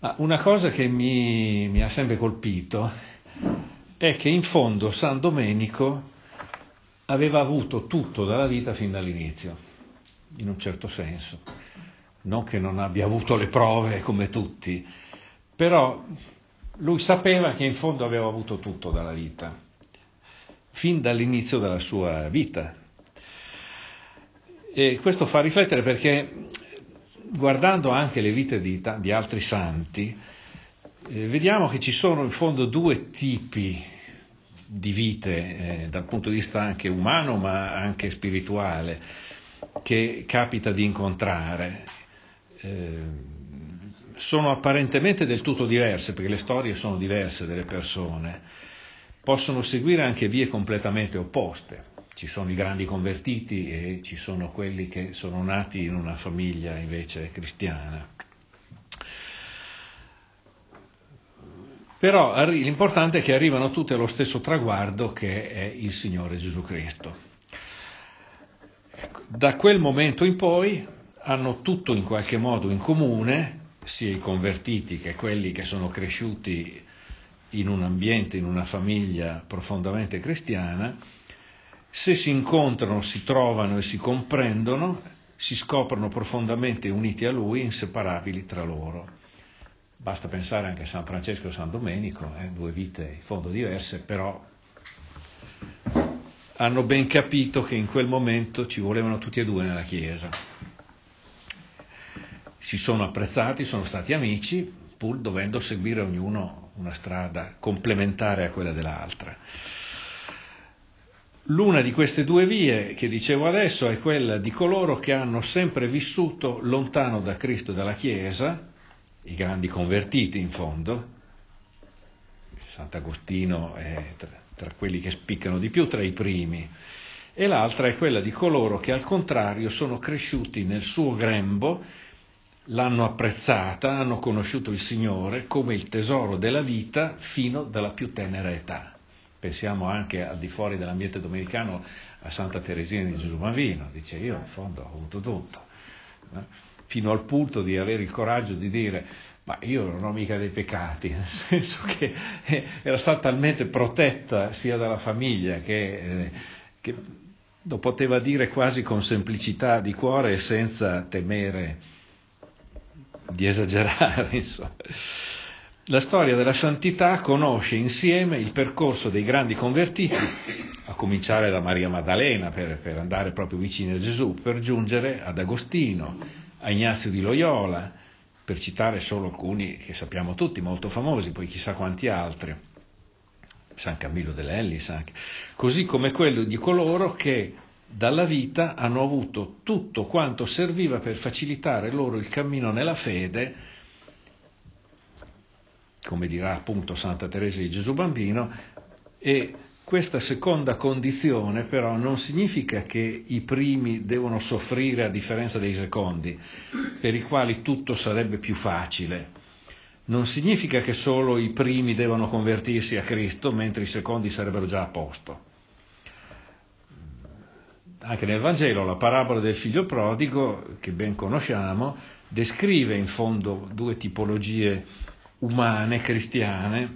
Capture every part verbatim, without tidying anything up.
Ma una cosa che mi, mi ha sempre colpito è che in fondo San Domenico aveva avuto tutto dalla vita fin dall'inizio, in un certo senso. Non che non abbia avuto le prove come tutti, però lui sapeva che in fondo aveva avuto tutto dalla vita, fin dall'inizio della sua vita. E questo fa riflettere perché, guardando anche le vite di, di altri santi, eh, vediamo che ci sono in fondo due tipi di vite, eh, dal punto di vista anche umano ma anche spirituale, che capita di incontrare. Eh, sono apparentemente del tutto diverse, perché le storie sono diverse delle persone, possono seguire anche vie completamente opposte. Ci sono i grandi convertiti e ci sono quelli che sono nati in una famiglia invece cristiana. Però l'importante è che arrivano tutte allo stesso traguardo, che è il Signore Gesù Cristo. Da quel momento in poi hanno tutto in qualche modo in comune, sia i convertiti che quelli che sono cresciuti in un ambiente, in una famiglia profondamente cristiana. Se si incontrano, si trovano e si comprendono, si scoprono profondamente uniti a Lui, inseparabili tra loro. Basta pensare anche a San Francesco e San Domenico, eh, due vite in fondo diverse, però hanno ben capito che in quel momento ci volevano tutti e due nella Chiesa. Si sono apprezzati, sono stati amici, pur dovendo seguire ognuno una strada complementare a quella dell'altra. L'una di queste due vie, che dicevo adesso, è quella di coloro che hanno sempre vissuto lontano da Cristo e dalla Chiesa, i grandi convertiti in fondo. Sant'Agostino è tra, tra quelli che spiccano di più, tra i primi, e l'altra è quella di coloro che al contrario sono cresciuti nel suo grembo, l'hanno apprezzata, hanno conosciuto il Signore come il tesoro della vita fino dalla più tenera età. Pensiamo anche al di fuori dell'ambiente domenicano a Santa Teresina di Gesù Bambino, dice: io in fondo ho avuto tutto, no? Fino al punto di avere il coraggio di dire: ma io non ho mica dei peccati, nel senso che era stata talmente protetta sia dalla famiglia che, eh, che lo poteva dire quasi con semplicità di cuore e senza temere di esagerare, insomma. La storia della santità conosce insieme il percorso dei grandi convertiti, a cominciare da Maria Maddalena per, per andare proprio vicino a Gesù, per giungere ad Agostino, a Ignazio di Loyola, per citare solo alcuni che sappiamo tutti, molto famosi, poi chissà quanti altri, San Camillo dell'Ellis anche, così come quello di coloro che dalla vita hanno avuto tutto quanto serviva per facilitare loro il cammino nella fede, come dirà appunto Santa Teresa di Gesù Bambino. E questa seconda condizione però non significa che i primi devono soffrire a differenza dei secondi, per i quali tutto sarebbe più facile. Non significa che solo i primi devono convertirsi a Cristo mentre i secondi sarebbero già a posto. Anche nel Vangelo la parabola del figlio prodigo, che ben conosciamo, descrive in fondo due tipologie umane, cristiane,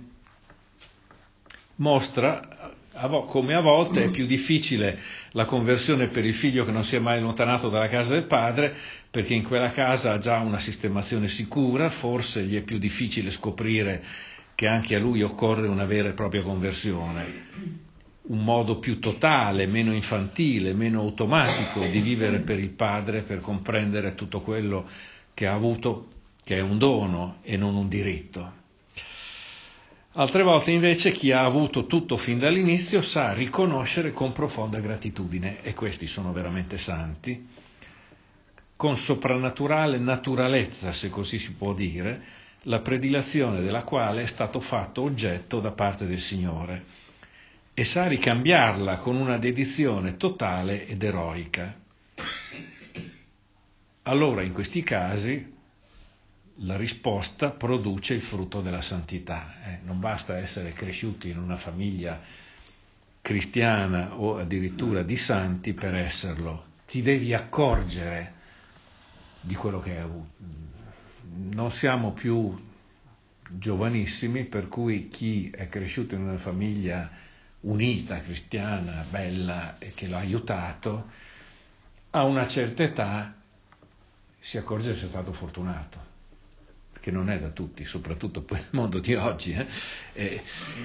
mostra come a volte è più difficile la conversione per il figlio che non si è mai allontanato dalla casa del padre, perché in quella casa ha già una sistemazione sicura, forse gli è più difficile scoprire che anche a lui occorre una vera e propria conversione, un modo più totale, meno infantile, meno automatico di vivere per il padre, per comprendere tutto quello che ha avuto, che è un dono e non un diritto. Altre volte invece chi ha avuto tutto fin dall'inizio sa riconoscere con profonda gratitudine, e questi sono veramente santi, con soprannaturale naturalezza, se così si può dire, la predilezione della quale è stato fatto oggetto da parte del Signore, e sa ricambiarla con una dedizione totale ed eroica. Allora in questi casi la risposta produce il frutto della santità. Eh, non basta essere cresciuti in una famiglia cristiana o addirittura di santi per esserlo. Ti devi accorgere di quello che hai avuto. Non siamo più giovanissimi, per cui chi è cresciuto in una famiglia unita, cristiana, bella e che l'ha aiutato, a una certa età si accorge di essere stato fortunato, perché non è da tutti, soprattutto poi nel mondo di oggi. Eh? E,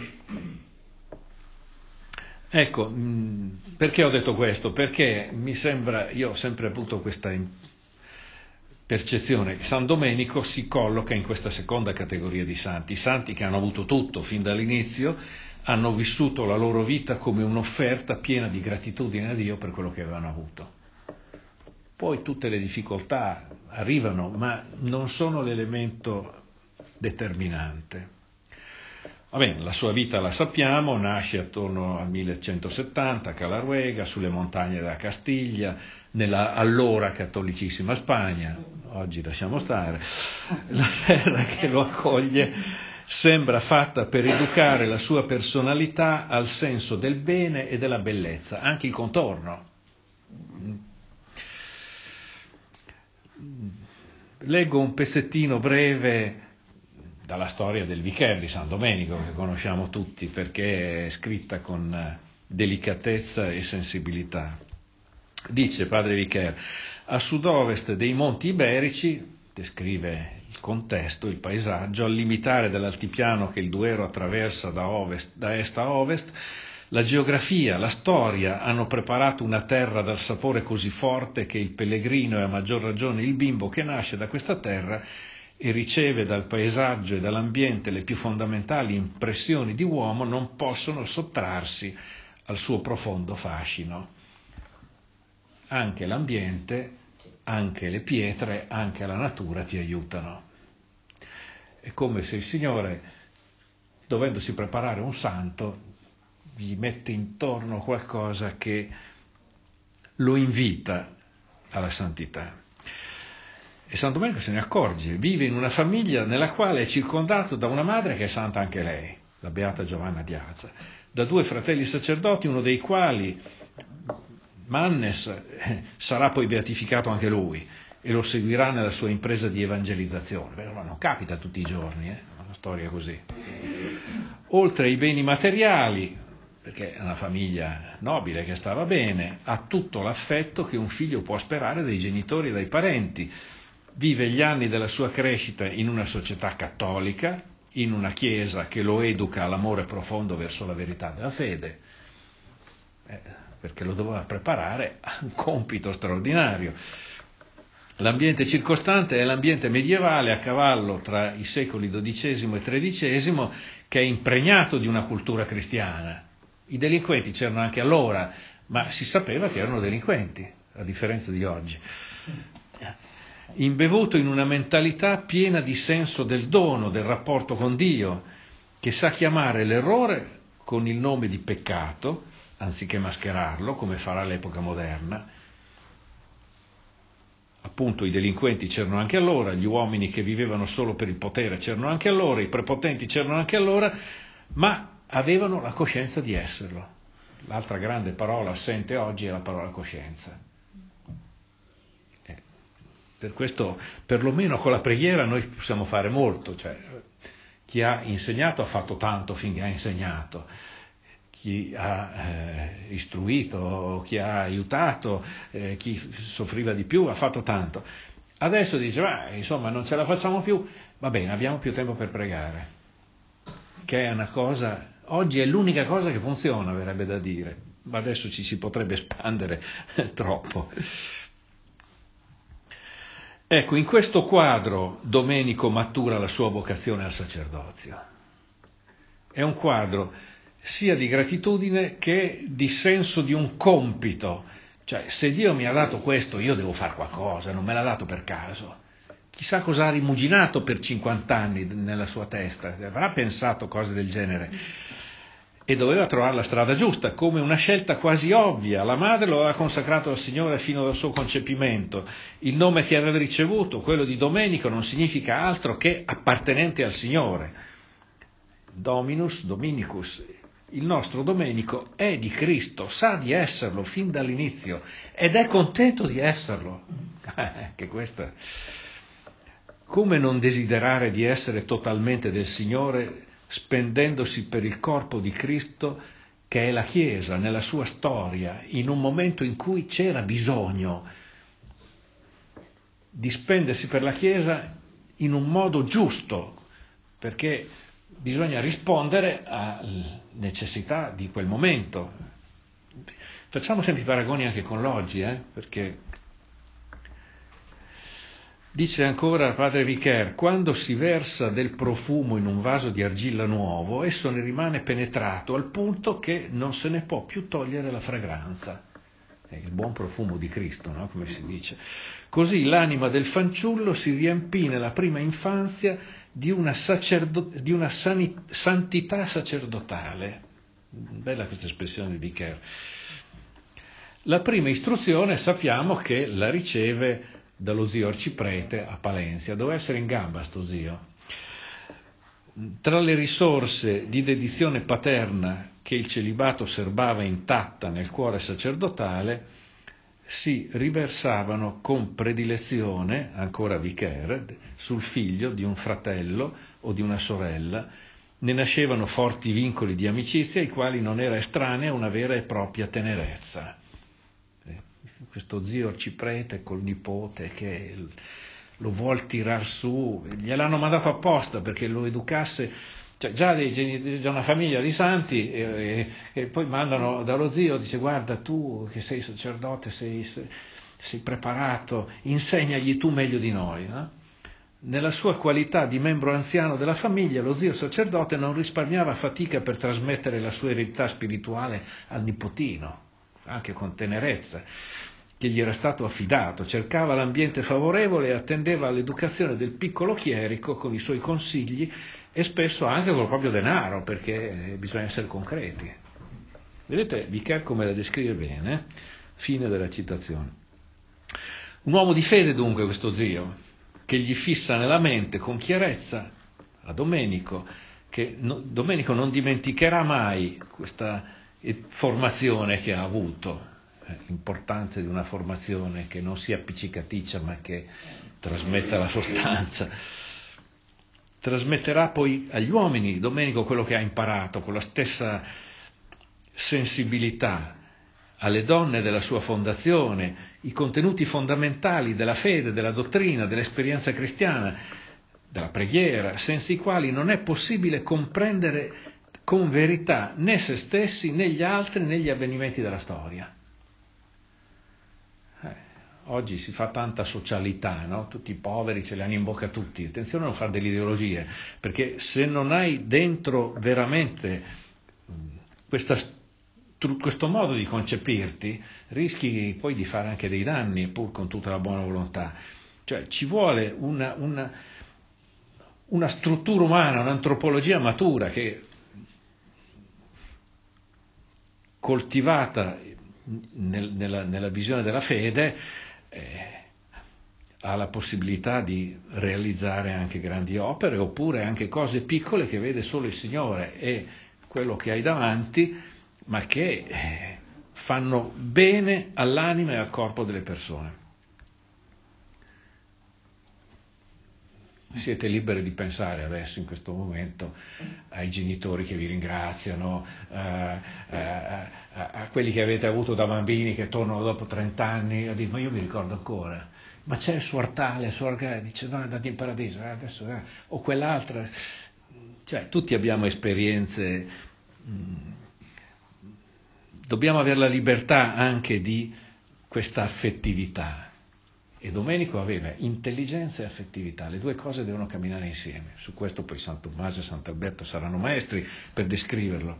ecco, perché ho detto questo? Perché mi sembra, io ho sempre avuto questa percezione che San Domenico si colloca in questa seconda categoria di santi, santi che hanno avuto tutto fin dall'inizio, hanno vissuto la loro vita come un'offerta piena di gratitudine a Dio per quello che avevano avuto. Poi tutte le difficoltà arrivano, ma non sono l'elemento determinante. Va bene, la sua vita la sappiamo, nasce attorno al millecentosettanta a Calaruega, sulle montagne della Castiglia, nella allora cattolicissima Spagna, oggi lasciamo stare, la terra che lo accoglie sembra fatta per educare la sua personalità al senso del bene e della bellezza, anche il contorno. Leggo un pezzettino breve dalla storia del vicario di San Domenico, che conosciamo tutti perché è scritta con delicatezza e sensibilità. Dice padre vicario: a sud-ovest dei Monti Iberici, descrive il contesto, il paesaggio, al limitare dell'altipiano che il Duero attraversa da, ovest, da est a ovest, la geografia, la storia hanno preparato una terra dal sapore così forte che il pellegrino e a maggior ragione il bimbo che nasce da questa terra e riceve dal paesaggio e dall'ambiente le più fondamentali impressioni di uomo non possono sottrarsi al suo profondo fascino. Anche l'ambiente, anche le pietre, anche la natura ti aiutano. È come se il Signore, dovendosi preparare un santo, gli mette intorno qualcosa che lo invita alla santità. E San Domenico se ne accorge, vive in una famiglia nella quale è circondato da una madre che è santa anche lei, la beata Giovanna di Azza, da due fratelli sacerdoti, uno dei quali, Mannes, sarà poi beatificato anche lui e lo seguirà nella sua impresa di evangelizzazione. Beh, ma non capita tutti i giorni, eh? Una storia così. Oltre ai beni materiali, perché è una famiglia nobile che stava bene, ha tutto l'affetto che un figlio può sperare dai genitori e dai parenti. Vive gli anni della sua crescita in una società cattolica, in una chiesa che lo educa all'amore profondo verso la verità della fede, eh, perché lo doveva preparare a un compito straordinario. L'ambiente circostante è l'ambiente medievale a cavallo tra i secoli dodicesimo e tredicesimo, che è impregnato di una cultura cristiana. I delinquenti c'erano anche allora, ma si sapeva che erano delinquenti, a differenza di oggi. Imbevuto in una mentalità piena di senso del dono, del rapporto con Dio, che sa chiamare l'errore con il nome di peccato, anziché mascherarlo, come farà l'epoca moderna. Appunto, i delinquenti c'erano anche allora, gli uomini che vivevano solo per il potere c'erano anche allora, i prepotenti c'erano anche allora, ma avevano la coscienza di esserlo. L'altra grande parola assente oggi è la parola coscienza. Per questo, perlomeno con la preghiera, noi possiamo fare molto. Cioè, chi ha insegnato ha fatto tanto finché ha insegnato, chi ha eh, istruito, chi ha aiutato, eh, chi soffriva di più ha fatto tanto. Adesso dice, ma insomma non ce la facciamo più, va bene, abbiamo più tempo per pregare, che è una cosa, oggi è l'unica cosa che funziona, verrebbe da dire, ma adesso ci si potrebbe espandere troppo. Ecco, in questo quadro Domenico matura la sua vocazione al sacerdozio. È un quadro sia di gratitudine che di senso di un compito. Cioè, se Dio mi ha dato questo, io devo fare qualcosa, non me l'ha dato per caso. Chissà cosa ha rimuginato per cinquanta anni nella sua testa, avrà pensato cose del genere. E doveva trovare la strada giusta, come una scelta quasi ovvia. La madre lo aveva consacrato al Signore fino dal suo concepimento. Il nome che aveva ricevuto, quello di Domenico, non significa altro che appartenente al Signore. Dominus, Dominicus. Il nostro Domenico è di Cristo, sa di esserlo fin dall'inizio ed è contento di esserlo. Che questa... Come non desiderare di essere totalmente del Signore spendendosi per il corpo di Cristo che è la Chiesa nella sua storia, in un momento in cui c'era bisogno di spendersi per la Chiesa in un modo giusto, perché bisogna rispondere alle necessità di quel momento. Facciamo sempre i paragoni anche con l'oggi, eh? Perché dice ancora padre Vicaire, quando si versa del profumo in un vaso di argilla nuovo, esso ne rimane penetrato al punto che non se ne può più togliere la fragranza. È il buon profumo di Cristo, no? Come si dice. Così l'anima del fanciullo si riempì nella prima infanzia di una, sacerdo- di una sani- santità sacerdotale. Bella questa espressione di Vicaire. La prima istruzione sappiamo che la riceve dallo zio arciprete a Palenzia. Doveva essere in gamba sto zio. Tra le risorse di dedizione paterna che il celibato serbava intatta nel cuore sacerdotale, si riversavano con predilezione, ancora Vicaire, sul figlio di un fratello o di una sorella. Ne nascevano forti vincoli di amicizia ai quali non era estranea una vera e propria tenerezza. Questo zio arciprete col nipote che lo vuol tirar su, gliel'hanno mandato apposta perché lo educasse, cioè già, dei, già una famiglia di santi e, e, e poi mandano dallo zio, dice guarda tu che sei sacerdote, sei, sei preparato, insegnagli tu meglio di noi. No? Nella sua qualità di membro anziano della famiglia, lo zio sacerdote non risparmiava fatica per trasmettere la sua eredità spirituale al nipotino, anche con tenerezza, che gli era stato affidato, cercava l'ambiente favorevole e attendeva all'educazione del piccolo chierico con i suoi consigli e spesso anche col proprio denaro, perché bisogna essere concreti. Vedete Vicaire come la descrive bene? Fine della citazione. Un uomo di fede dunque questo zio, che gli fissa nella mente con chiarezza a Domenico, che no, Domenico non dimenticherà mai questa formazione che ha avuto, l'importanza di una formazione che non sia appiccicaticcia ma che trasmetta la sostanza. Trasmetterà poi agli uomini Domenico quello che ha imparato con la stessa sensibilità, alle donne della sua fondazione, i contenuti fondamentali della fede, della dottrina, dell'esperienza cristiana, della preghiera, senza i quali non è possibile comprendere con verità né se stessi né gli altri né gli avvenimenti della storia. Oggi si fa tanta socialità, no? Tutti i poveri ce li hanno in bocca tutti. Attenzione a non fare delle ideologie, perché se non hai dentro veramente questa, questo modo di concepirti, rischi poi di fare anche dei danni, pur con tutta la buona volontà. Cioè ci vuole una, una, una struttura umana, un'antropologia matura che, coltivata nel, nella, nella visione della fede, Eh, ha la possibilità di realizzare anche grandi opere oppure anche cose piccole che vede solo il Signore e quello che hai davanti, ma che eh, fanno bene all'anima e al corpo delle persone. Siete liberi di pensare adesso, in questo momento, ai genitori che vi ringraziano, a, a, a, a quelli che avete avuto da bambini che tornano dopo trent'anni a dire ma io mi ricordo ancora, ma c'è il suo Artale, il suo Artale, dice no, è andato in paradiso, eh, adesso, eh. o quell'altra, cioè tutti abbiamo esperienze, mh, dobbiamo avere la libertà anche di questa affettività. E Domenico aveva intelligenza e affettività, le due cose devono camminare insieme. Su questo poi San Tommaso e Sant'Alberto saranno maestri per descriverlo.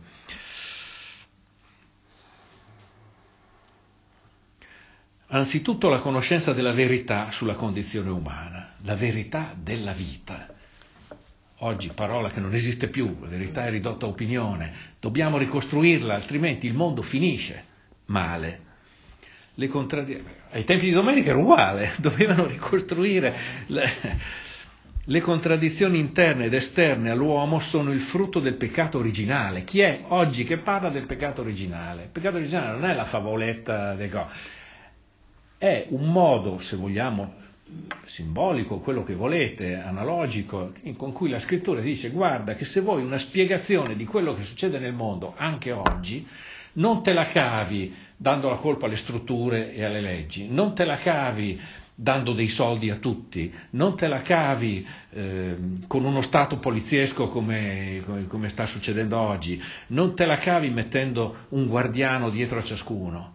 Anzitutto la conoscenza della verità sulla condizione umana, la verità della vita. Oggi parola che non esiste più, la verità è ridotta a opinione, dobbiamo ricostruirla, altrimenti il mondo finisce male. Le contraddi- ai tempi di Domenico era uguale, dovevano ricostruire le, le contraddizioni interne ed esterne all'uomo sono il frutto del peccato originale. Chi è oggi che parla del peccato originale? Il peccato originale non è la favoletta del go, è un modo, se vogliamo simbolico, quello che volete, analogico, con cui la scrittura dice: guarda che se vuoi una spiegazione di quello che succede nel mondo anche oggi, non te la cavi dando la colpa alle strutture e alle leggi, non te la cavi dando dei soldi a tutti, non te la cavi eh, con uno stato poliziesco come, come, come sta succedendo oggi, non te la cavi mettendo un guardiano dietro a ciascuno.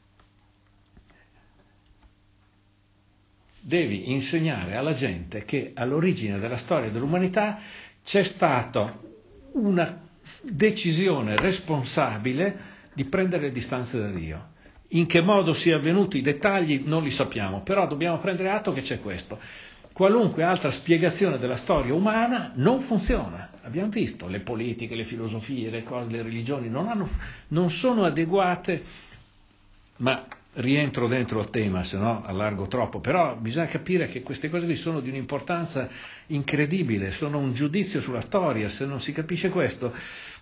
Devi insegnare alla gente che all'origine della storia dell'umanità c'è stata una decisione responsabile di prendere le distanze da Dio. In che modo sia avvenuto, i dettagli non li sappiamo, però dobbiamo prendere atto che c'è questo. Qualunque altra spiegazione della storia umana non funziona. Abbiamo visto, le politiche, le filosofie, le cose, le religioni non, hanno, non sono adeguate, ma rientro dentro al tema, se no allargo troppo, però bisogna capire che queste cose qui sono di un'importanza incredibile, sono un giudizio sulla storia. Se non si capisce questo,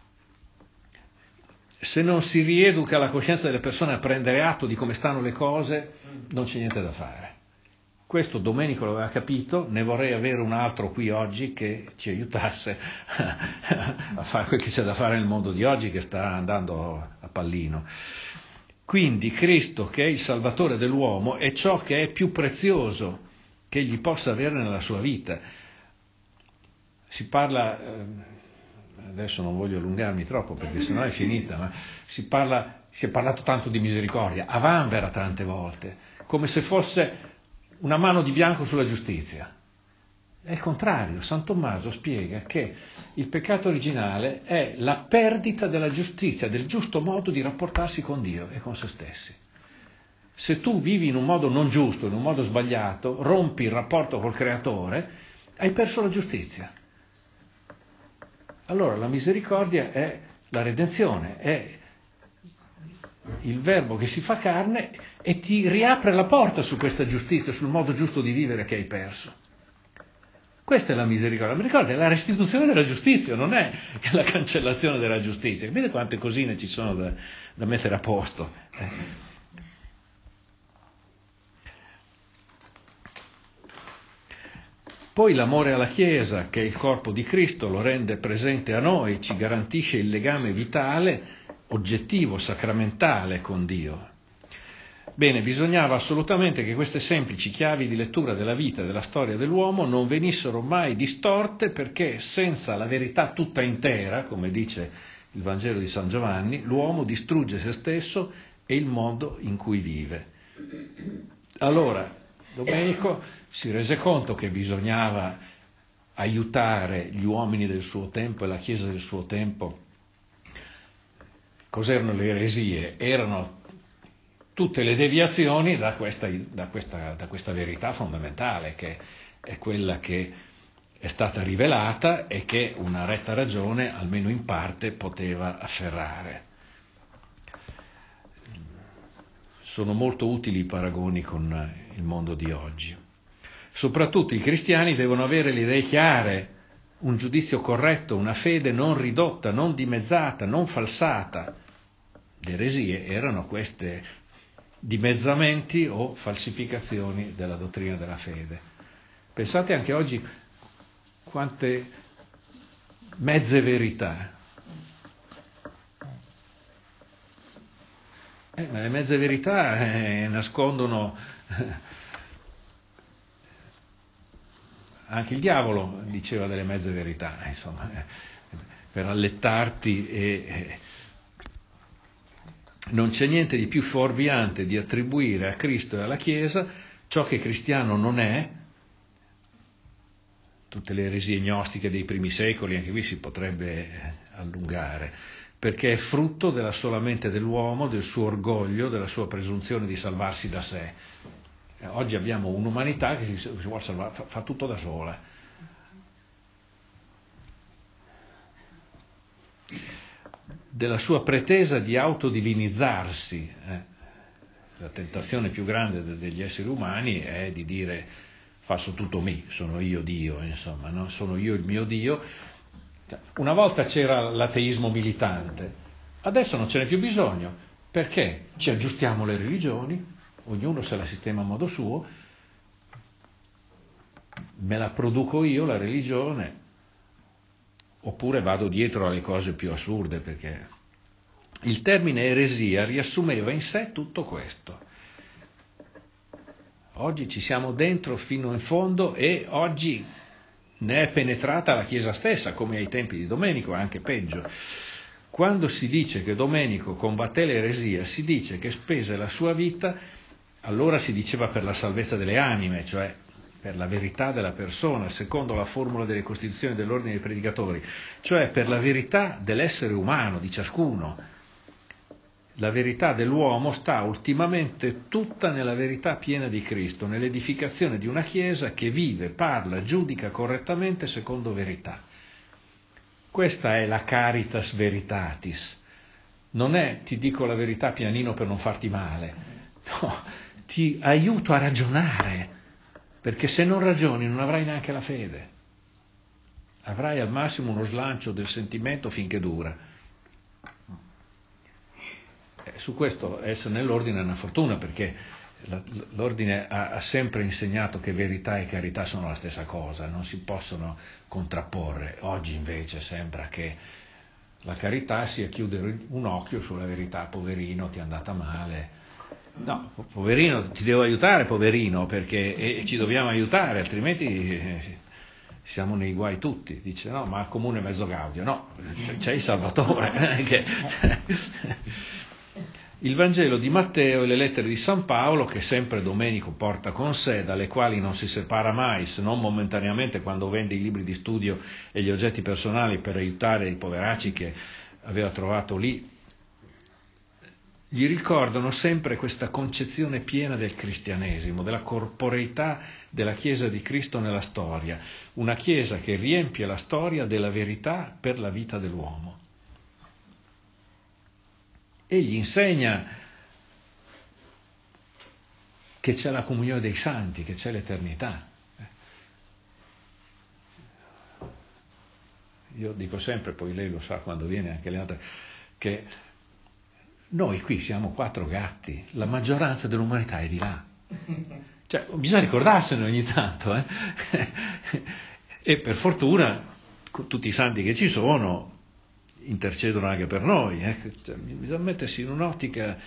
se non si rieduca la coscienza delle persone a prendere atto di come stanno le cose, non c'è niente da fare. Questo Domenico l'aveva capito, ne vorrei avere un altro qui oggi che ci aiutasse a fare quel che c'è da fare nel mondo di oggi, che sta andando a pallino. Quindi Cristo, che è il Salvatore dell'uomo, è ciò che è più prezioso che egli possa avere nella sua vita. Si parla, adesso non voglio allungarmi troppo perché sennò è finita, ma si parla, si è parlato tanto di misericordia, a vanvera tante volte, come se fosse una mano di bianco sulla giustizia. È il contrario. San Tommaso spiega che il peccato originale è la perdita della giustizia, del giusto modo di rapportarsi con Dio e con se stessi. Se tu vivi in un modo non giusto, in un modo sbagliato, rompi il rapporto col Creatore, hai perso la giustizia. Allora la misericordia è la redenzione, è il Verbo che si fa carne e ti riapre la porta su questa giustizia, sul modo giusto di vivere che hai perso. Questa è la misericordia. La misericordia è la restituzione della giustizia, non è la cancellazione della giustizia. Vedete quante cosine ci sono da, da mettere a posto. Eh. Poi l'amore alla Chiesa, che è il corpo di Cristo, lo rende presente a noi, ci garantisce il legame vitale, oggettivo, sacramentale con Dio. Bene, bisognava assolutamente che queste semplici chiavi di lettura della vita e della storia dell'uomo non venissero mai distorte, perché senza la verità tutta intera, come dice il Vangelo di San Giovanni, l'uomo distrugge se stesso e il mondo in cui vive. Allora, Domenico si rese conto che bisognava aiutare gli uomini del suo tempo e la Chiesa del suo tempo. Cos'erano le eresie? Erano tutte le deviazioni da questa, da, questa, da questa verità fondamentale, che è quella che è stata rivelata e che una retta ragione, almeno in parte, poteva afferrare. Sono molto utili i paragoni con il mondo di oggi. Soprattutto i cristiani devono avere le idee chiare, un giudizio corretto, una fede non ridotta, non dimezzata, non falsata. Le eresie erano queste dimezzamenti o falsificazioni della dottrina della fede. Pensate anche oggi quante mezze verità. Eh, ma le mezze verità eh, nascondono anche il diavolo diceva delle mezze verità, insomma, eh, per allettarti e eh, non c'è niente di più fuorviante di attribuire a Cristo e alla Chiesa ciò che cristiano non è. Tutte le eresie gnostiche dei primi secoli, anche qui si potrebbe allungare, perché è frutto della sola mente dell'uomo, del suo orgoglio, della sua presunzione di salvarsi da sé. Oggi abbiamo un'umanità che si, si vuole salvare, fa, fa tutto da sola. Della sua pretesa di autodivinizzarsi. Eh. La tentazione più grande de- degli esseri umani è di dire faccio tutto me, sono io Dio, insomma, no? Sono io il mio Dio. Una volta c'era l'ateismo militante, adesso non ce n'è più bisogno, perché ci aggiustiamo le religioni, ognuno se la sistema a modo suo, me la produco io la religione, oppure vado dietro alle cose più assurde, perché il termine eresia riassumeva in sé tutto questo. Oggi ci siamo dentro fino in fondo e oggi ne è penetrata la Chiesa stessa, come ai tempi di Domenico, anche peggio. Quando si dice che Domenico combatté l'eresia, si dice che spese la sua vita, allora si diceva per la salvezza delle anime, cioè per la verità della persona, secondo la formula delle Costituzioni dell'Ordine dei Predicatori, cioè per la verità dell'essere umano, di ciascuno. La verità dell'uomo sta ultimamente tutta nella verità piena di Cristo, nell'edificazione di una Chiesa che vive, parla, giudica correttamente secondo verità. Questa è la caritas veritatis. Non è ti dico la verità pianino per non farti male, no, ti aiuto a ragionare, perché se non ragioni non avrai neanche la fede. Avrai al massimo uno slancio del sentimento finché dura. Su questo essere nell'ordine è una fortuna, perché l'ordine ha sempre insegnato che verità e carità sono la stessa cosa, non si possono contrapporre. Oggi invece sembra che la carità sia chiudere un occhio sulla verità. Poverino, ti è andata male. No, poverino, ti devo aiutare, poverino, perché e ci dobbiamo aiutare, altrimenti siamo nei guai tutti. Dice no, ma al comune mezzo gaudio. No, c'è il Salvatore. che... Il Vangelo di Matteo e le lettere di San Paolo, che sempre Domenico porta con sé, dalle quali non si separa mai, se non momentaneamente quando vende i libri di studio e gli oggetti personali per aiutare i poveracci che aveva trovato lì, gli ricordano sempre questa concezione piena del cristianesimo, della corporeità della Chiesa di Cristo nella storia, una Chiesa che riempie la storia della verità per la vita dell'uomo. Egli insegna che c'è la comunione dei santi, che c'è l'eternità. Io dico sempre, poi lei lo sa quando viene anche le altre, che noi qui siamo quattro gatti, la maggioranza dell'umanità è di là. Cioè, bisogna ricordarsene ogni tanto, eh? E per fortuna tutti i santi che ci sono intercedono anche per noi, eh? Cioè, bisogna mettersi in un'ottica.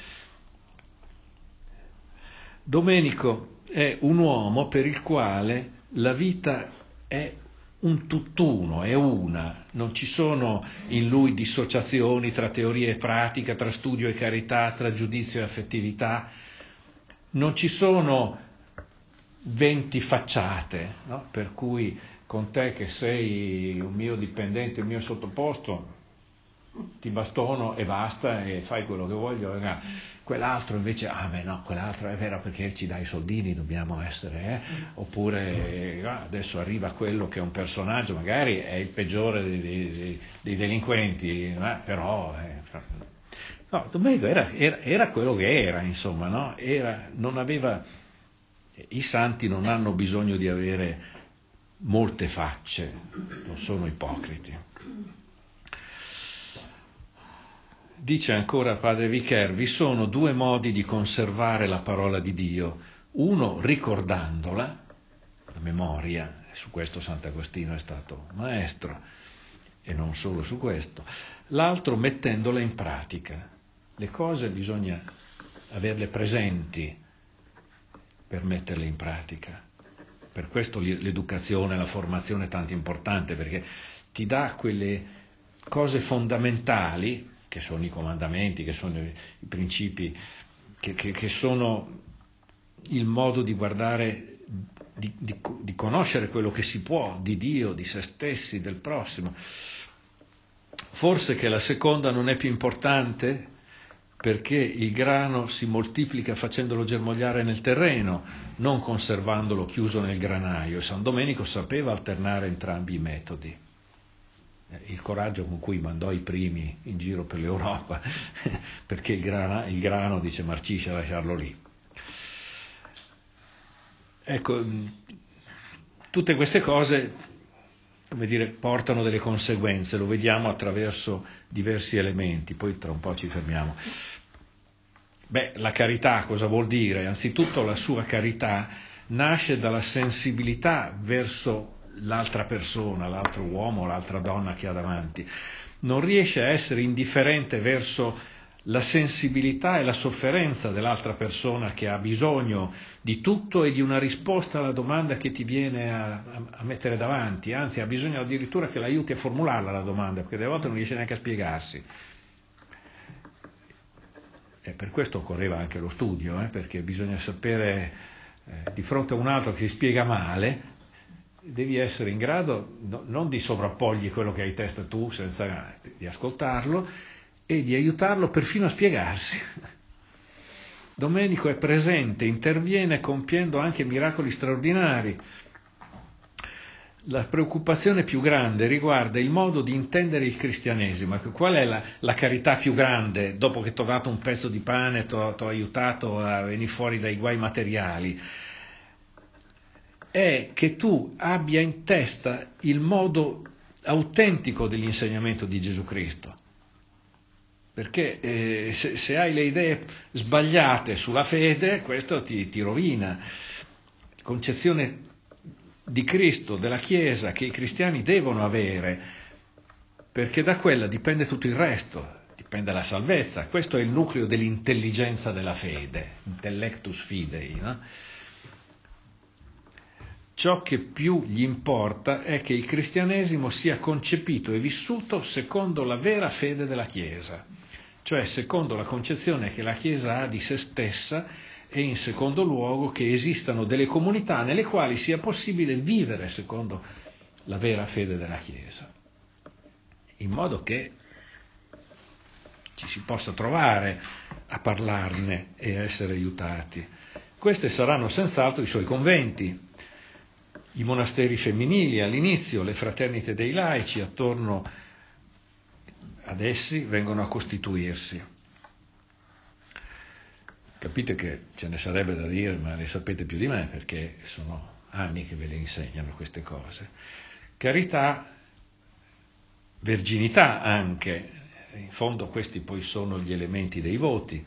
Domenico è un uomo per il quale la vita è un tutt'uno, è una, non ci sono in lui dissociazioni tra teoria e pratica, tra studio e carità, tra giudizio e affettività, non ci sono venti facciate, no? Per cui con te che sei un mio dipendente, un mio sottoposto, ti bastono e basta e fai quello che voglio. Quell'altro invece, ah beh no, quell'altro è vero perché ci dai i soldini, dobbiamo essere, eh? Oppure ah, adesso arriva quello che è un personaggio, magari è il peggiore dei, dei, dei delinquenti, eh? Però eh, no, Domenico era, era, era quello che era, insomma, no? Era, non aveva, i santi non hanno bisogno di avere molte facce, non sono ipocriti. Dice ancora padre Vicaire, vi sono due modi di conservare la parola di Dio, uno ricordandola, la memoria, su questo Sant'Agostino è stato maestro, e non solo su questo, l'altro mettendola in pratica. Le cose bisogna averle presenti per metterle in pratica. Per questo l'educazione, la formazione è tanto importante, perché ti dà quelle cose fondamentali che sono i comandamenti, che sono i principi, che, che, che sono il modo di guardare, di, di, di conoscere quello che si può di Dio, di se stessi, del prossimo. Forse che la seconda non è più importante, perché il grano si moltiplica facendolo germogliare nel terreno, non conservandolo chiuso nel granaio. E San Domenico sapeva alternare entrambi i metodi. Il coraggio con cui mandò i primi in giro per l'Europa, perché il grano, il grano dice marcisce, lasciarlo lì. Ecco, tutte queste cose, come dire, portano delle conseguenze, lo vediamo attraverso diversi elementi, poi tra un po' ci fermiamo. Beh, la carità cosa vuol dire? Anzitutto la sua carità nasce dalla sensibilità verso l'altra persona, l'altro uomo, l'altra donna che ha davanti. Non riesce a essere indifferente verso la sensibilità e la sofferenza dell'altra persona che ha bisogno di tutto e di una risposta alla domanda che ti viene a, a, a mettere davanti, anzi ha bisogno addirittura che l'aiuti a formularla la domanda, perché delle volte non riesce neanche a spiegarsi. E per questo occorreva anche lo studio, eh, perché bisogna sapere, eh, di fronte a un altro che si spiega male, devi essere in grado no, non di sovrapporgli quello che hai in testa tu, senza di ascoltarlo e di aiutarlo perfino a spiegarsi. Domenico è presente, interviene compiendo anche miracoli straordinari. La preoccupazione più grande riguarda il modo di intendere il cristianesimo. Qual è la, la carità più grande dopo che ti ho dato un pezzo di pane, ti ho aiutato a venire fuori dai guai materiali? È che tu abbia in testa il modo autentico dell'insegnamento di Gesù Cristo. Perché eh, se, se hai le idee sbagliate sulla fede, questo ti, ti rovina. Concezione di Cristo, della Chiesa, che i cristiani devono avere, perché da quella dipende tutto il resto, dipende la salvezza. Questo è il nucleo dell'intelligenza della fede, intellectus fidei, no? Ciò che più gli importa è che il cristianesimo sia concepito e vissuto secondo la vera fede della Chiesa, cioè secondo la concezione che la Chiesa ha di se stessa e in secondo luogo che esistano delle comunità nelle quali sia possibile vivere secondo la vera fede della Chiesa, in modo che ci si possa trovare a parlarne e a essere aiutati. Questi saranno senz'altro i suoi conventi, i monasteri femminili all'inizio, le fraternite dei laici attorno ad essi vengono a costituirsi. Capite che ce ne sarebbe da dire, ma le sapete più di me perché sono anni che ve le insegnano queste cose. Carità, verginità anche, in fondo questi poi sono gli elementi dei voti.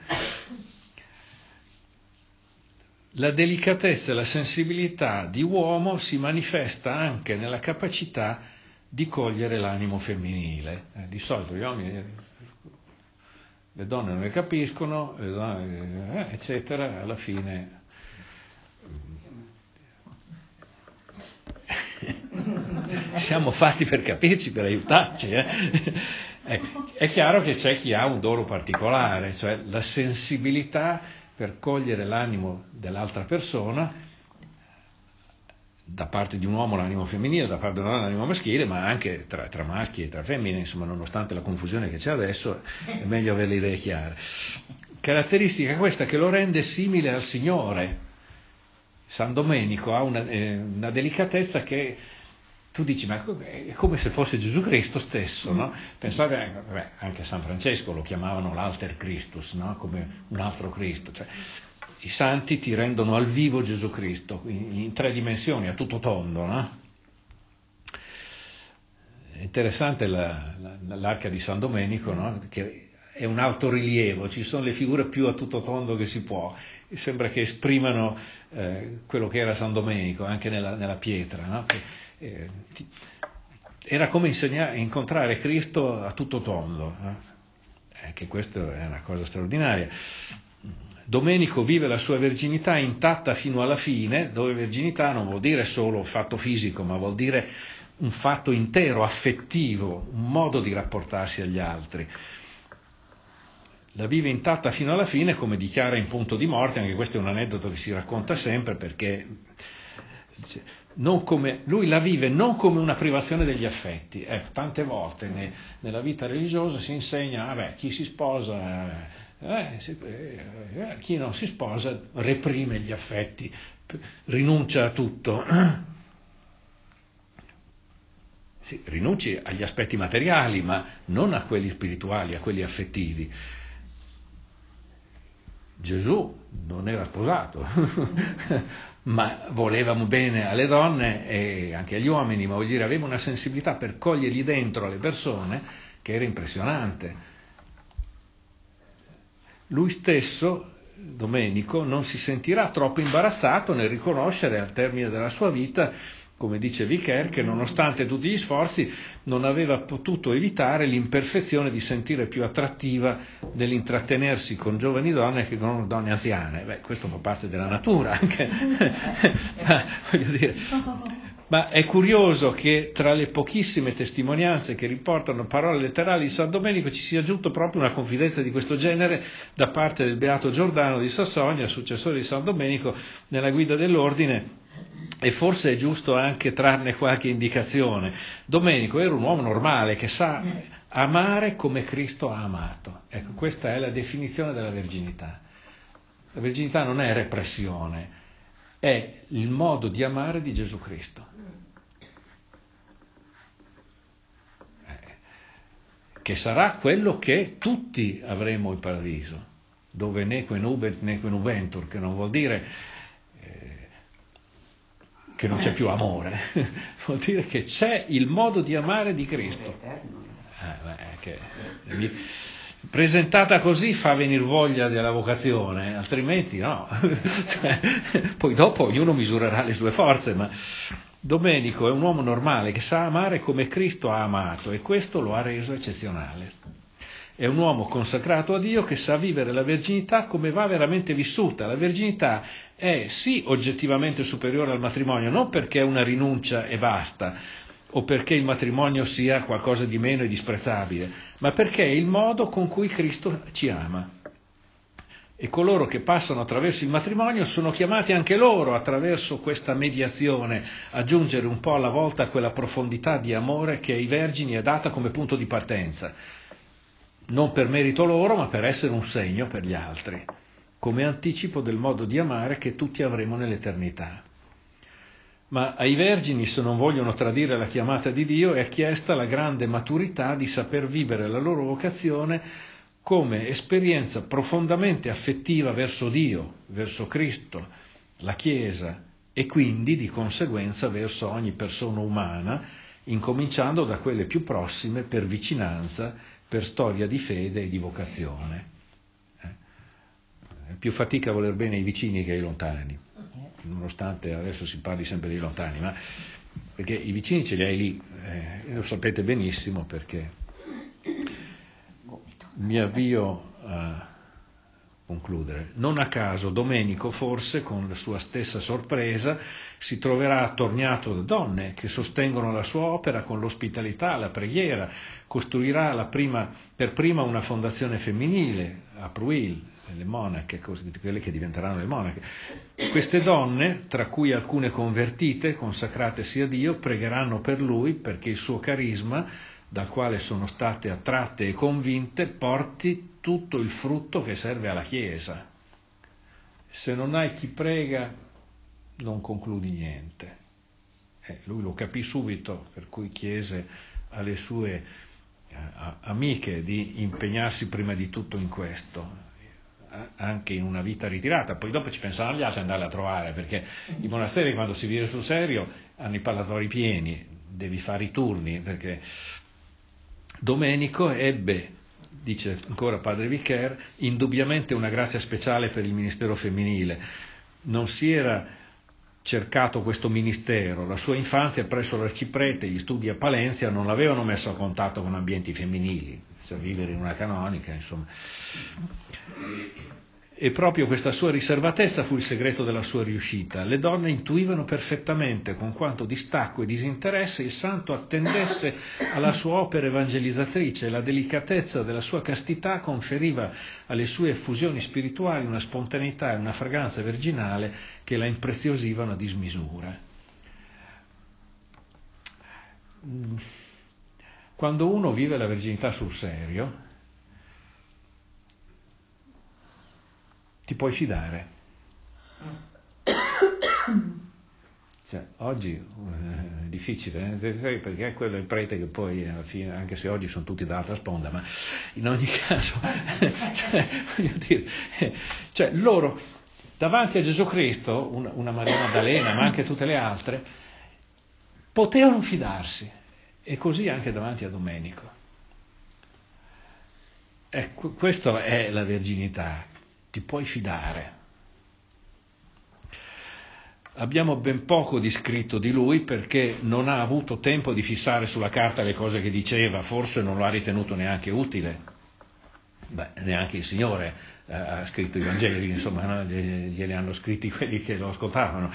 La delicatezza e la sensibilità di uomo si manifesta anche nella capacità di cogliere l'animo femminile. Eh, di solito gli uomini, le donne non ne capiscono, le donne, eh, eccetera, alla fine siamo fatti per capirci, per aiutarci. Eh? È, è chiaro che c'è chi ha un dono particolare, cioè la sensibilità per cogliere l'animo dell'altra persona, da parte di un uomo l'animo femminile, da parte di una donna l'animo maschile, ma anche tra, tra maschi e tra femmine, insomma, nonostante la confusione che c'è adesso, è meglio avere le idee chiare. Caratteristica questa che lo rende simile al Signore. San Domenico ha una, eh, una delicatezza che tu dici, ma è come se fosse Gesù Cristo stesso, no? Pensate, beh, anche San Francesco lo chiamavano l'alter Christus, no? Come un altro Cristo, cioè i santi ti rendono al vivo Gesù Cristo, in, in tre dimensioni, a tutto tondo, no? È interessante la, la, l'arca di San Domenico, no? Che è un altorilievo, ci sono le figure più a tutto tondo che si può, e sembra che esprimano eh, quello che era San Domenico, anche nella, nella pietra, no? Che, eh, ti, era come insegnare, incontrare Cristo a tutto tondo, eh? Eh, che questo è una cosa straordinaria. Domenico vive la sua verginità intatta fino alla fine, dove verginità non vuol dire solo fatto fisico, ma vuol dire un fatto intero, affettivo, un modo di rapportarsi agli altri. La vive intatta fino alla fine, come dichiara in Punto di morte, anche questo è un aneddoto che si racconta sempre, perché non come, lui la vive non come una privazione degli affetti. Eh, tante volte ne, nella vita religiosa si insegna, vabbè, chi si sposa... Eh, eh, chi non si sposa reprime gli affetti, rinuncia a tutto. Sì, rinunci agli aspetti materiali, ma non a quelli spirituali, a quelli affettivi. Gesù non era sposato, ma voleva bene alle donne e anche agli uomini, ma vuol dire aveva una sensibilità per cogliergli dentro alle persone che era impressionante. Lui stesso Domenico non si sentirà troppo imbarazzato nel riconoscere al termine della sua vita, come dice Vicaire, che nonostante tutti gli sforzi non aveva potuto evitare l'imperfezione di sentire più attrattiva nell'intrattenersi con giovani donne che con donne anziane. Beh, questo fa parte della natura anche. Ma, voglio dire, ma è curioso che tra le pochissime testimonianze che riportano parole letterali di San Domenico ci sia giunto proprio una confidenza di questo genere da parte del Beato Giordano di Sassonia, successore di San Domenico, nella guida dell'ordine. E forse è giusto anche trarne qualche indicazione. Domenico era un uomo normale che sa amare come Cristo ha amato. Ecco, questa è la definizione della verginità. La verginità non è repressione, è il modo di amare di Gesù Cristo. Eh, che sarà quello che tutti avremo in paradiso, dove neque nubet, neque nubentur, che non vuol dire che non c'è più amore, vuol dire che c'è il modo di amare di Cristo. Ah, beh, che, presentata così fa venire voglia della vocazione, altrimenti no. Cioè, poi dopo ognuno misurerà le sue forze, ma Domenico è un uomo normale che sa amare come Cristo ha amato e questo lo ha reso eccezionale. È un uomo consacrato a Dio che sa vivere la verginità come va veramente vissuta. La verginità è sì oggettivamente superiore al matrimonio, non perché è una rinuncia e basta, o perché il matrimonio sia qualcosa di meno e disprezzabile, ma perché è il modo con cui Cristo ci ama. E coloro che passano attraverso il matrimonio sono chiamati anche loro, attraverso questa mediazione, a giungere un po' alla volta a quella profondità di amore che ai vergini è data come punto di partenza. Non per merito loro, ma per essere un segno per gli altri, come anticipo del modo di amare che tutti avremo nell'eternità. Ma ai vergini, se non vogliono tradire la chiamata di Dio, è chiesta la grande maturità di saper vivere la loro vocazione come esperienza profondamente affettiva verso Dio, verso Cristo, la Chiesa e quindi di conseguenza verso ogni persona umana, incominciando da quelle più prossime per vicinanza, per storia di fede e di vocazione. Eh? È più fatica a voler bene ai vicini che ai lontani, nonostante adesso si parli sempre dei lontani, ma perché i vicini ce li hai lì, eh, lo sapete benissimo, perché mi avvio a concludere. Non a caso Domenico, forse con la sua stessa sorpresa, si troverà attorniato da donne che sostengono la sua opera con l'ospitalità, la preghiera, costruirà la prima, per prima una fondazione femminile a Pruil, le monache, quelle che diventeranno le monache. Queste donne, tra cui alcune convertite, consacratesi a Dio, pregheranno per lui perché il suo carisma, dal quale sono state attratte e convinte, porti tutto il frutto che serve alla Chiesa. Se non hai chi prega, non concludi niente. Eh, lui lo capì subito, per cui chiese alle sue eh, amiche di impegnarsi prima di tutto in questo, eh, anche in una vita ritirata. Poi dopo ci pensavano gli altri ad andarla a trovare, perché i monasteri, quando si vive sul serio, hanno i parlatori pieni, devi fare i turni, perché Domenico ebbe, dice ancora padre Vicaire, indubbiamente una grazia speciale per il ministero femminile. Non si era cercato questo ministero, la sua infanzia presso l'arciprete, gli studi a Palenzia non l'avevano messo a contatto con ambienti femminili, cioè vivere in una canonica, insomma. E proprio questa sua riservatezza fu il segreto della sua riuscita. Le donne intuivano perfettamente con quanto distacco e disinteresse il santo attendesse alla sua opera evangelizzatrice e la delicatezza della sua castità conferiva alle sue effusioni spirituali una spontaneità e una fragranza virginale che la impreziosivano a dismisura. Quando uno vive la verginità sul serio, ti puoi fidare. Cioè, oggi eh, è difficile, eh, perché è quello il prete che poi alla fine, anche se oggi sono tutti dall'altra sponda, ma in ogni caso, cioè, voglio dire, cioè loro davanti a Gesù Cristo, una, una Maria Maddalena, ma anche tutte le altre, potevano fidarsi, e così anche davanti a Domenico. Ecco, questa è la verginità. ti puoi fidare. Abbiamo ben poco di scritto di lui perché non ha avuto tempo di fissare sulla carta le cose che diceva, forse non lo ha ritenuto neanche utile. Beh, neanche il Signore eh, ha scritto i Vangeli, insomma, no? Glieli hanno scritti quelli che lo ascoltavano.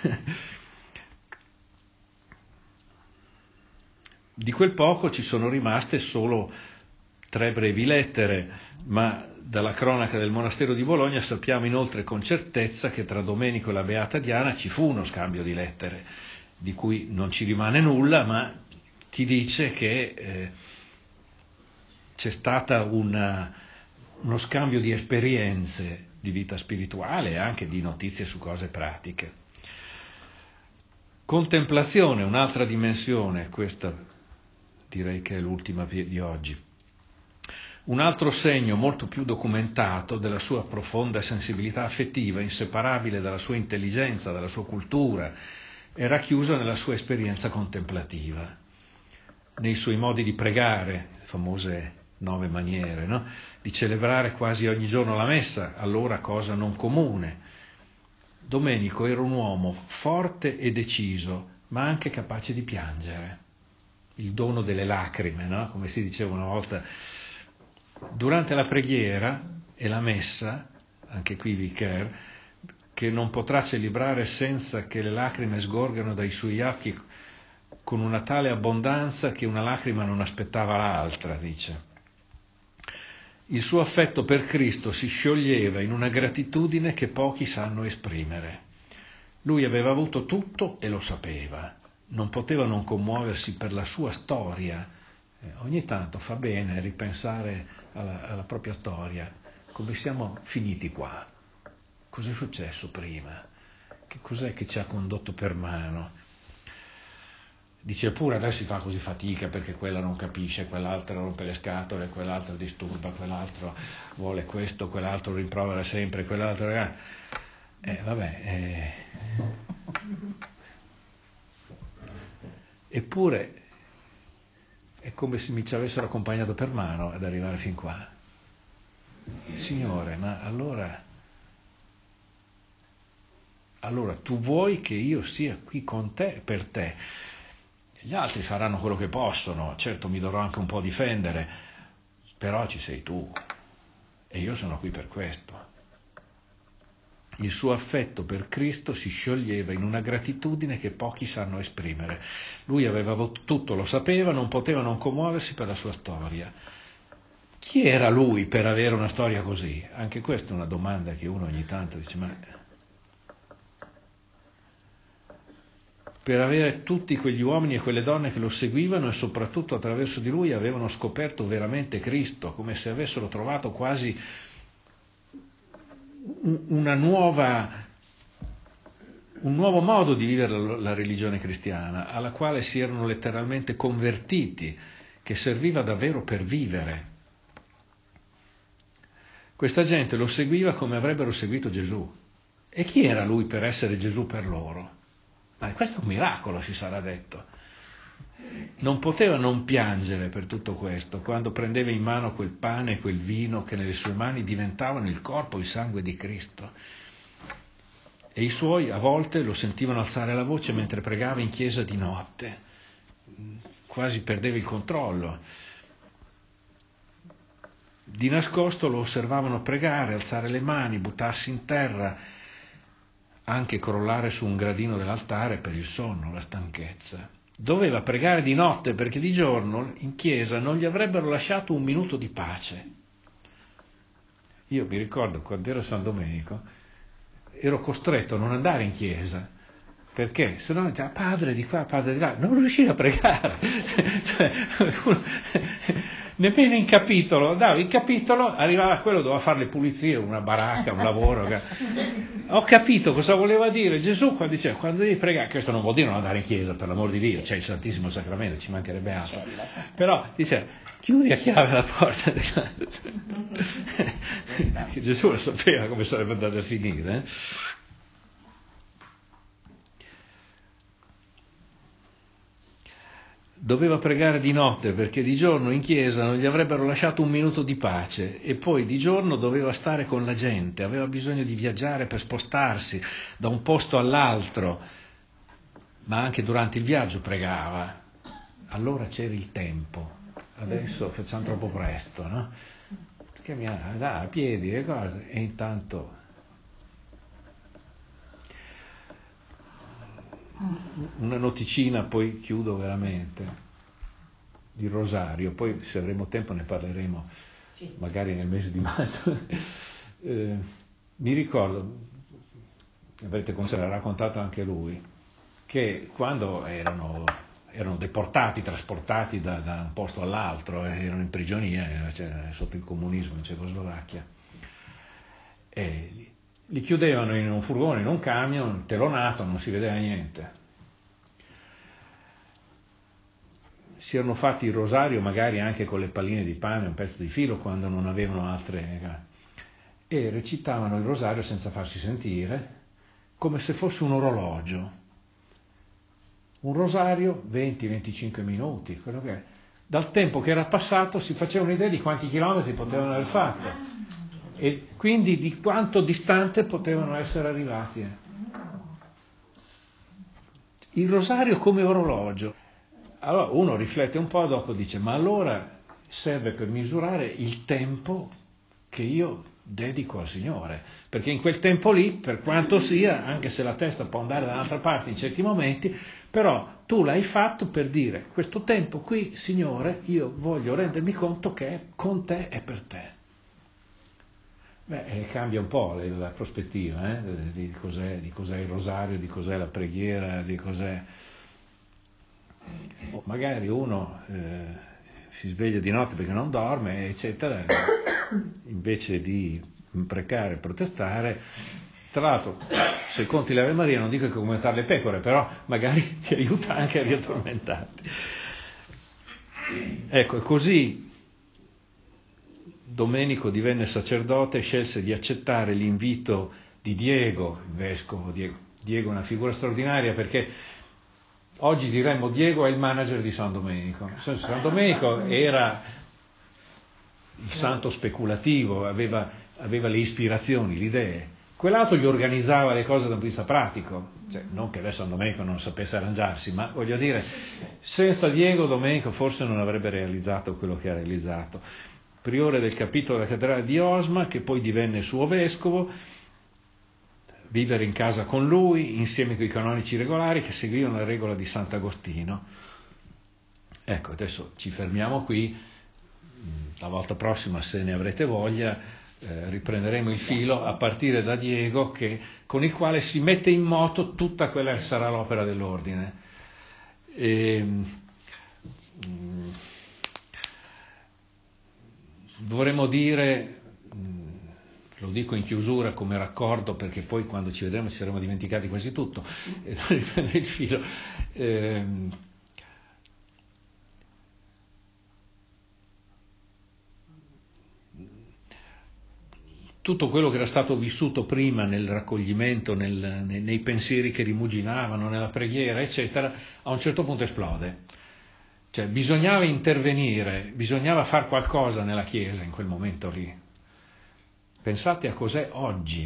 Di quel poco ci sono rimaste solo tre brevi lettere, ma dalla cronaca del monastero di Bologna sappiamo inoltre con certezza che tra Domenico e la Beata Diana ci fu uno scambio di lettere, di cui non ci rimane nulla, ma ti dice che eh, c'è stata una, uno scambio di esperienze di vita spirituale e anche di notizie su cose pratiche. Contemplazione, un'altra dimensione, questa direi che è l'ultima di oggi. Un altro segno molto più documentato della sua profonda sensibilità affettiva, inseparabile dalla sua intelligenza, dalla sua cultura, è racchiuso nella sua esperienza contemplativa, nei suoi modi di pregare, le famose nove maniere, no? Di celebrare quasi ogni giorno la messa, allora cosa non comune. Domenico era un uomo forte e deciso, ma anche capace di piangere. Il dono delle lacrime, no? Come si diceva una volta. Durante la preghiera e la messa, anche qui Vicaire, che non potrà celebrare senza che le lacrime sgorgano dai suoi occhi con una tale abbondanza che una lacrima non aspettava l'altra, dice. Il suo affetto per Cristo si scioglieva in una gratitudine che pochi sanno esprimere. Lui aveva avuto tutto e lo sapeva, non poteva non commuoversi per la sua storia. Eh, ogni tanto fa bene ripensare alla, alla propria storia, come siamo finiti qua, cos'è successo prima, che cos'è che ci ha condotto per mano. Dice pure adesso si fa così fatica perché quella non capisce, quell'altro rompe le scatole, quell'altro disturba, quell'altro vuole questo, quell'altro rimprovera sempre, quell'altro... Eh, vabbè... Eh... Eppure è come se mi ci avessero accompagnato per mano ad arrivare fin qua. Signore, ma allora... Allora tu vuoi che io sia qui con te, per te. Gli altri faranno quello che possono, certo mi dovrò anche un po' difendere, però ci sei tu e io sono qui per questo. Il suo affetto per Cristo si scioglieva in una gratitudine che pochi sanno esprimere. Lui aveva tutto, lo sapeva, non poteva non commuoversi per la sua storia. Chi era lui per avere una storia così? Anche questa è una domanda che uno ogni tanto dice, ma... per avere tutti quegli uomini e quelle donne che lo seguivano e soprattutto attraverso di lui avevano scoperto veramente Cristo, come se avessero trovato quasi una nuova, un nuovo modo di vivere la, la religione cristiana, alla quale si erano letteralmente convertiti, che serviva davvero per vivere. Questa gente lo seguiva come avrebbero seguito Gesù. E chi era lui per essere Gesù per loro? Ma questo è un miracolo, si sarà detto. Non poteva non piangere per tutto questo, quando prendeva in mano quel pane e quel vino che nelle sue mani diventavano il corpo e il sangue di Cristo. E i suoi a volte lo sentivano alzare la voce mentre pregava in chiesa di notte, quasi perdeva il controllo. Di nascosto lo osservavano pregare, alzare le mani, buttarsi in terra, anche crollare su un gradino dell'altare per il sonno, la stanchezza. Doveva pregare di notte perché di giorno in chiesa non gli avrebbero lasciato un minuto di pace. Io mi ricordo quando ero a San Domenico ero costretto a non andare in chiesa perché se no già padre di qua, padre di là, non riusciva a pregare. Cioè, nemmeno in capitolo, andavo in capitolo, arrivava quello, doveva fare le pulizie, una baracca, un lavoro. Ho capito cosa voleva dire Gesù quando diceva, quando devi pregare, questo non vuol dire non andare in chiesa, per l'amor di Dio, c'è il Santissimo Sacramento, ci mancherebbe altro, però dice, chiudi a chiave la porta. Gesù lo sapeva come sarebbe andato a finire, eh? doveva pregare di notte perché di giorno in chiesa non gli avrebbero lasciato un minuto di pace, e poi di giorno doveva stare con la gente, aveva bisogno di viaggiare per spostarsi da un posto all'altro, ma anche durante il viaggio pregava. Allora c'era il tempo, adesso facciamo troppo presto, no? Perché mi ha, dai, a piedi e cose, e intanto una noticina, poi chiudo veramente, il rosario, poi se avremo tempo ne parleremo, sì, magari nel mese di maggio. eh, mi ricordo, avrete con sé, l'ha raccontato anche lui, che quando erano, erano deportati, trasportati da, da un posto all'altro, eh, erano in prigionia, cioè, sotto il comunismo in Cecoslovacchia, e li chiudevano in un furgone, in un camion, telonato, non si vedeva niente. Si erano fatti il rosario magari anche con le palline di pane, un pezzo di filo, quando non avevano altre, e recitavano il rosario senza farsi sentire, come se fosse un orologio. Un rosario venti venticinque minuti, quello che è. Dal tempo che era passato si faceva un'idea di quanti chilometri potevano aver fatto e quindi di quanto distante potevano essere arrivati. Il rosario come orologio. Allora uno riflette un po', dopo dice, ma allora serve per misurare il tempo che io dedico al Signore, perché in quel tempo lì, per quanto sia, anche se la testa può andare da un'altra parte in certi momenti, però tu l'hai fatto per dire, questo tempo qui, Signore, io voglio rendermi conto che è con te e per te. Beh, cambia un po' la prospettiva, eh, di cos'è, di cos'è il rosario, di cos'è la preghiera, di cos'è... O magari uno eh, si sveglia di notte perché non dorme, eccetera, invece di imprecare e protestare. Tra l'altro, se conti l'Ave Maria, non dico che commentare le pecore, però magari ti aiuta anche a riaddormentarti. Ecco, e così Domenico divenne sacerdote e scelse di accettare l'invito di Diego, il vescovo. Diego, Diego è una figura straordinaria perché oggi diremmo Diego è il manager di San Domenico. San Domenico era il santo speculativo, aveva, aveva le ispirazioni, le idee. Quell'altro gli organizzava le cose da un punto di vista pratico, cioè, non che adesso San Domenico non sapesse arrangiarsi, ma voglio dire, senza Diego Domenico forse non avrebbe realizzato quello che ha realizzato. Priore del capitolo della cattedrale di Osma, che poi divenne suo vescovo, vivere in casa con lui, insieme con i canonici regolari che seguivano la regola di Sant'Agostino. Ecco, adesso ci fermiamo qui, la volta prossima, se ne avrete voglia, eh, riprenderemo il filo a partire da Diego, che, con il quale si mette in moto tutta quella che sarà l'opera dell'ordine. E, mh, dovremmo dire, lo dico in chiusura come raccordo perché poi quando ci vedremo ci saremo dimenticati quasi tutto, e riprendere il filo, eh, tutto quello che era stato vissuto prima nel raccoglimento, nel, nei, nei pensieri che rimuginavano, nella preghiera, eccetera, a un certo punto esplode. Cioè bisognava intervenire, bisognava fare qualcosa nella Chiesa in quel momento lì. Pensate a cos'è oggi.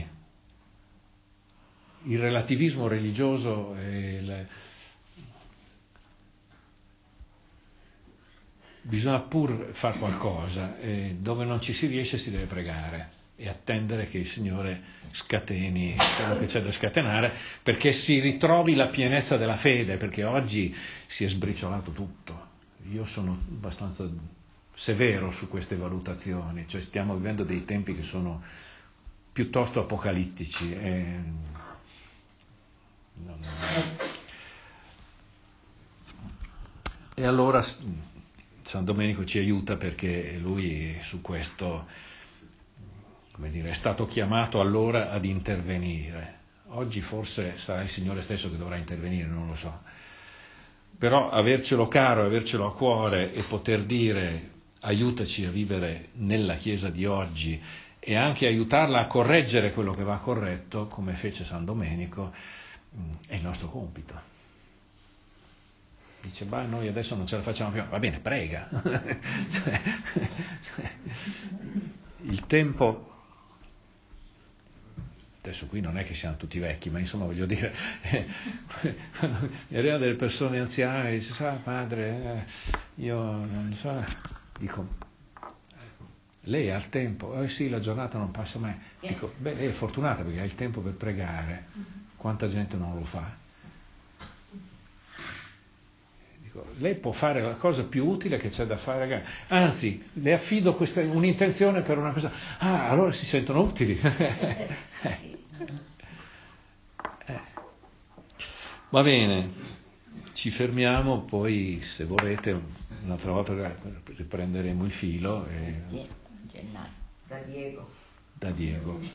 Il relativismo religioso e il... bisogna pur fare qualcosa, e dove non ci si riesce si deve pregare e attendere che il Signore scateni quello che c'è da scatenare, perché si ritrovi la pienezza della fede, perché oggi si è sbriciolato tutto. Io sono abbastanza severo su queste valutazioni, cioè stiamo vivendo dei tempi che sono piuttosto apocalittici. E... no, no. e allora San Domenico ci aiuta perché lui su questo, come dire, è stato chiamato allora ad intervenire. Oggi forse sarà il Signore stesso che dovrà intervenire, non lo so. Però avercelo caro, avercelo a cuore e poter dire aiutaci a vivere nella Chiesa di oggi e anche aiutarla a correggere quello che va corretto, come fece San Domenico, è il nostro compito. dice, bah, noi adesso non ce la facciamo più, va bene, prega. Cioè, il tempo, adesso qui non è che siamo tutti vecchi, ma insomma voglio dire, quando mi arrivano delle persone anziane e dice, sa padre, eh, io non so, dico, lei ha il tempo, eh sì, la giornata non passa mai, dico, beh, lei è fortunata perché ha il tempo per pregare, quanta gente non lo fa? Lei può fare la cosa più utile che c'è da fare, anzi le affido questa, un'intenzione per una cosa, ah allora si sentono utili. eh. Va bene, ci fermiamo, poi se volete un'altra volta riprenderemo il filo e... Gennaio, da Diego. Da Diego.